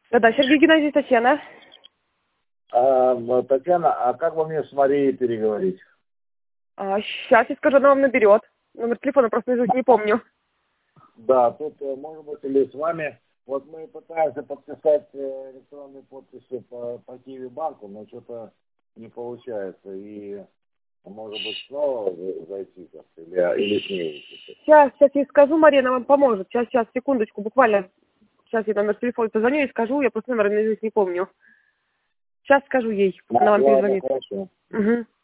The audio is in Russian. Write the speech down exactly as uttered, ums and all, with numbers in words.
Да-да, Сергей Геннадьевич, Татьяна. А, Татьяна, а как вам мне с Марией переговорить? А, сейчас я скажу, она вам наберет. Номер телефона просто наизусть не помню. Да, тут, э, может быть, или с вами. Вот мы пытаемся подписать э, электронные подписи по, по Киви банку, но что-то не получается. И, может быть, снова за- зайти как-то, или, или с ней выписать. Сейчас, сейчас я скажу, Марина вам поможет. Сейчас, сейчас, секундочку, буквально. Сейчас я номер телефона позвоню и скажу, я просто номер наизусть не помню. Сейчас скажу ей, она вам Ладно, перезвонит. хорошо. Угу.